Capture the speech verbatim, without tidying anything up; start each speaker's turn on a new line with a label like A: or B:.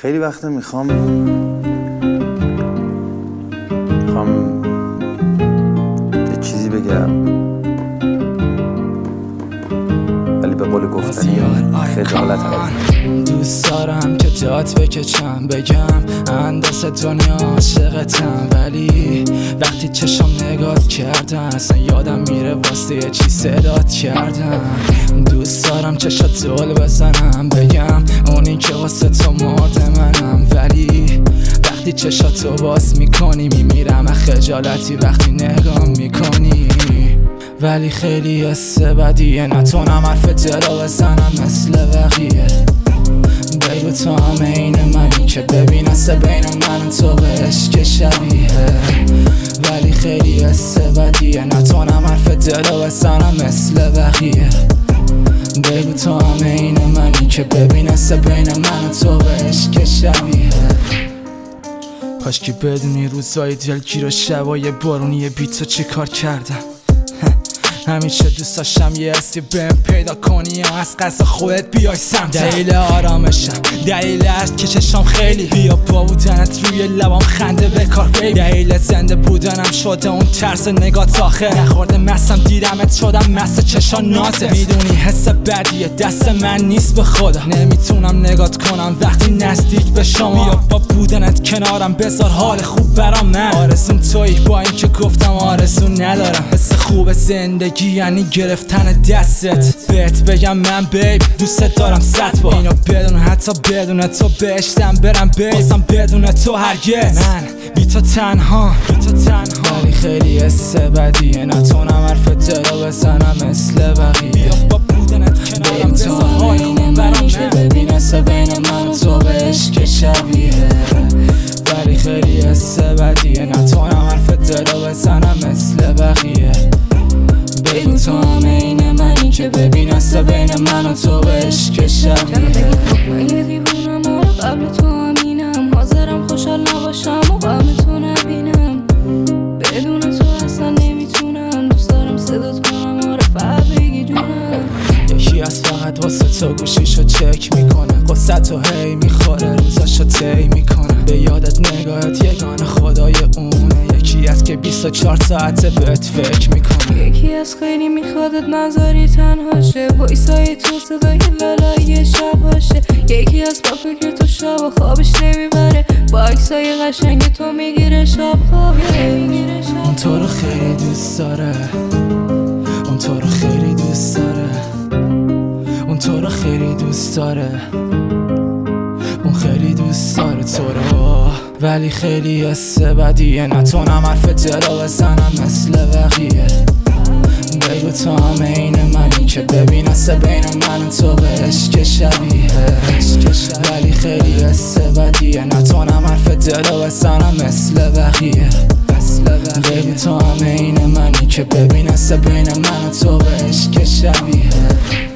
A: خیلی وقتا میخوام میخوام یه چیزی بگم ولی به قول گفتنی خجالت هم.
B: دوست دارم که داد بکشم بگم اندازه دنیا عاشقتم، ولی وقتی چشم نگات کردن اصلا یادم میره واسه یه چی صدات کردم. دوست دارم چشات دل بزنم بگم اونی که واسه تو مرد منم، ولی وقتی چشاتو باز میکنی میمیرم از خجالتی وقتی نگام میکنی. ولی خیلی حسه بدیه نتونم حرف دلو بزنم مثل بقیه. بگو تو هم این منی که ببین اصلا بین من و تو به عشق شبیه. ولی خیلی حسه بدیه نتونم حرف دلو بزنم مثل بقیه. بگو تو هم این منی که ببین اصلا بین من و تو به عشق شبیه. کاش که بدونی روزای دلگیر و شبای بارونی بیتو چی کار کردم. همیشه دوست داشتم یه حسی بهم پیدا کنی از قصد خودت بیای سمتم. دلیل آرامشم، دلیل از کششم خیلی بیا با بودنت روی لبام خنده بکار بیبی. دلیل زنده بودنم شده اون ترس نگات آخه نخورده مستم دیدمت شدم مست چشا نازت. میدونی حس بدیه دست من نیست به خدا، نمیتونم نگات کنم وقتی نزدیک به شما. بیا با بودنت کنارم بذار حال خوب برام من. آرزوم تویی با این که گفتم آرزو ندارم. حس خوب زندگی یعنی گرفتن دستت. بهت بگم من بیب دوست دارم صد بار اینو بدون حتی بدون تو بهشتم برم بازم بدون تو هرگز من بی تو تنها بی تو تنها. ولی خیلی حس بدیه نتونم حرف دلو بزنم مثل بقیه. بیا با بودنت کنارم بذار حال خوب برام که ببین اصلا بین من و تو به عشق شبیه. ولی خیلی حس بدیه نتونم حرف دلو بزنم مثل بقیه. بگو تو هم این منی که ببین اصلا بین من و تو به عشق شبیه.
C: من یه دیوونم و قبل تو همینم، حاضرم خوشحال نباشم و قبل تو نبینم. بدون تو اصلا نمیتونم، دوست دارم صدات کنم آره فقط بگی جونم.
B: یکی از فقط واسه تو گوشیشو چک میکنه، قصه تو هی میخوره روزاشو طی میکنه. به یادت نگاهت یگانه خدای اونه، یکی از که بیست و چهار ساعته بهت فکر میکنه.
C: یکی از خیلی میخوادت نذاری تنها شه، وایسای تو صدای لالای شب باشه. یکی از با فکر تو شب و خوابش نمیبره، با عکسای قشنگ تو میگیره شب خوابه.
B: اون تو رو خیلی دوست داره، اون تو رو خیلی دوست داره، اون تو رو خیلی دوست داره، اون خیلی دوست داره تو رو. ولی خیلی حسه بدیه نتونم حرف دلو بزنم مثل بقیه. بگو تو هم این منی که ببین اصلا بین من و تو به عشق شبیه. ولی خیلی حسه بدیه نتونم حرف دلو بزنم مثل بقیه. بگو تو هم این منی که ببین اصلا بین من و تو به عشق شبیه.